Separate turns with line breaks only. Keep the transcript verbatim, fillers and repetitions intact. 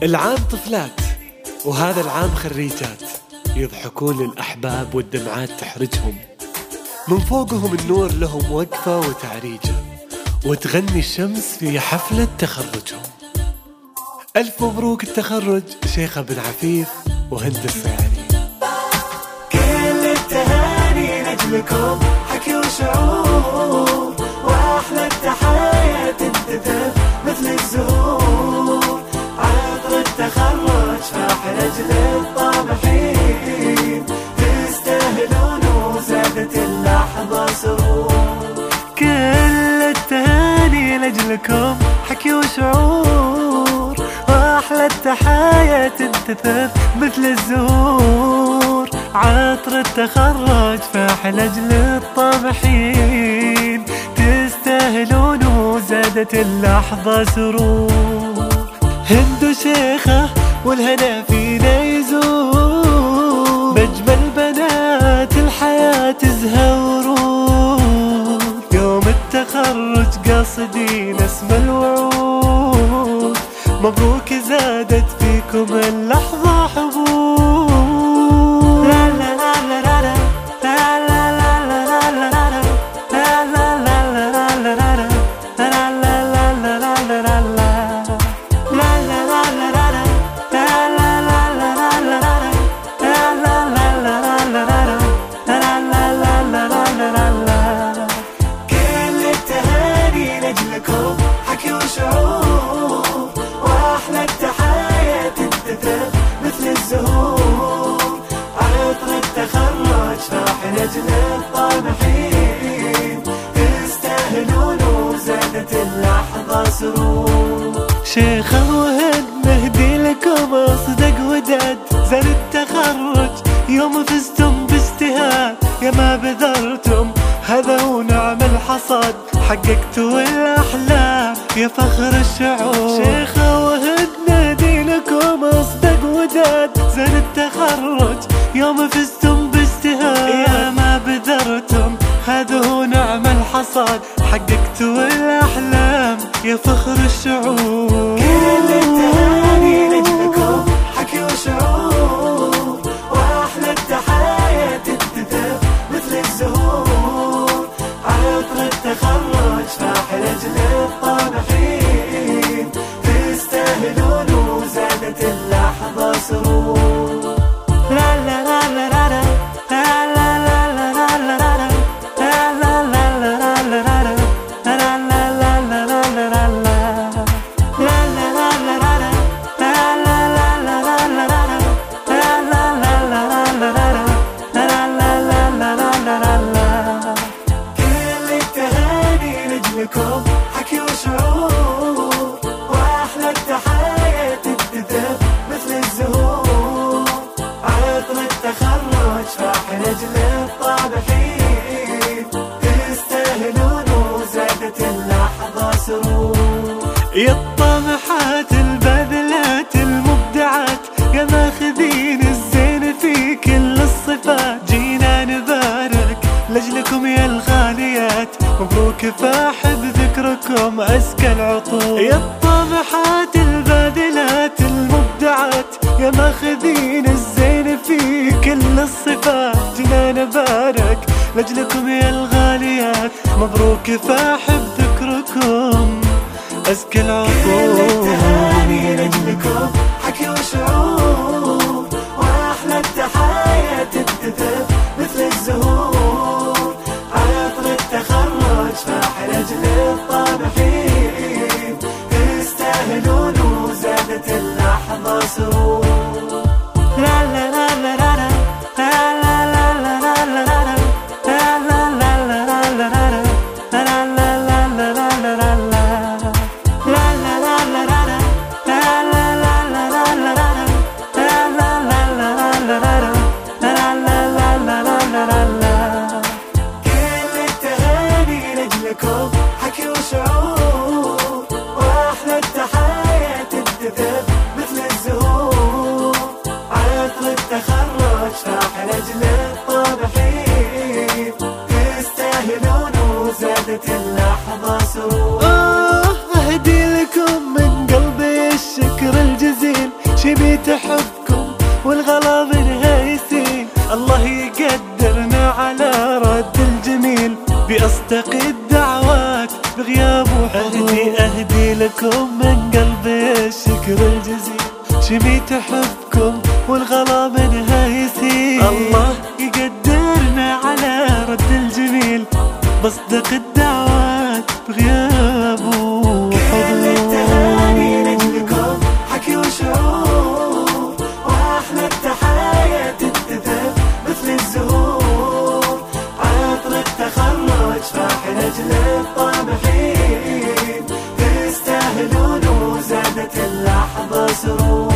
العام طفلات وهذا العام خريجات، يضحكون للأحباب والدمعات تحرجهم، من فوقهم النور لهم وقفة وتعريجة، وتغني الشمس في حفلة تخرجهم. ألف مبروك التخرج شيخة بن عفيف وهند الصياني.
كل التهاني لأجلكم حكي وشعور، وأحلى التحايا تنتثر مثل الزهور. عطر التخرج فاح لأجل الطامحين، تستاهلون وزادت اللحظة سرور.
كل التهاني لأجلكم حكي وشعور، وأحلى التحايا تنتثر مثل الزهور. عطر التخرج فاح لأجل الطامحين، تستاهلون وزادت اللحظة سرور. هند وشيخة والهنا فينا يزور، بأجمل بنات الحياة تزهورون. يوم التخرج قاصدين اسم الوعود، مبروك زادت فيكم اللحظة حبور. لا لا لا لا لا لا لا لا لا لا لا لا
حكي وشعور، وأحلى التحايا تنتثر مثل الزهور. عطر التخرج فاح لأجل الطامحين، تستاهلون وزادت اللحظة سرور.
شيخة وهند نهدي لكم أصدق وداد، زين التخرج يوم فزتم باجتهاد. يا ما بذرتم هذا هو نعم الحصاد، حققتوا الأحلام يا فخر الشعوب. شيخة وهند نهدي لكم أصدق وداد، زين التخرج يوم فزتم باجتهاد. يا ما بذرتم هذا هو نعم الحصاد، حققتوا الأحلام يا فخر الشعوب.
كل التهاني لأجلكم حكي وشعور، وأحلى التحايا تنتثر مثل الزهور. عطر التخرج فاح لأجل الطامحين، تستاهلون وزادت اللحظة سرور.
لا لا لا لا لا لا لا لا لا لا لا
حكي وشعور، وأحلى التحايا تنتثر مثل الزهور. عطر التخرج فاح لأجل الطامحين، تستاهلون وزادت اللحظة سرور.
يا الطامحات البذلات المبدعات، يا ماخذين الزين في كل الصفات. جينا نبارك لأجلكم يا الغاليات، مبروك فاح بذكركم أزكى العطور. يا الطامحات الباذلات المبدعات، يا ماخذين الزين في كل الصفات. جينا نبارك لأجلكم يا الغاليات، مبروك فاح بذكركم أزكى العطور.
كل التهاني لأجلكم حكي وشعور، وأحلى التحايا تنتثر مثل الزهور. عطر التخرج فاح لأجل الطامحين، تستاهلون وزادت اللحظة سرور.
لا لا لا لا لا لا لا لا لا لا لا
حكي وشعور، وأحلى التحايا تنتثر مثل الزهور. عطر التخرج فاح لأجل الطامحين، تستاهلون وزادت اللحظة سرور.
أهدي لكم من قلبي الشكر الجزيل، حبكم والغلا منها يسيل. الله يقدرنا على رد الجميل بأصدق الدعوات بغياب وحضور. أهدي أهدي لكم من قلبي الشكر الجزيل، شميت حبكم والغلا منها يسيل. الله يقدرنا على رد الجميل بأصدق الدعوات بغياب وحضور.
كل التهاني لأجلكم حكي وشعور، وأحلى التحايا تنتثر مثل الزهور. عطر التخرج فاح لأجل الطامحين، تستاهلون وزادت اللحظة سرور.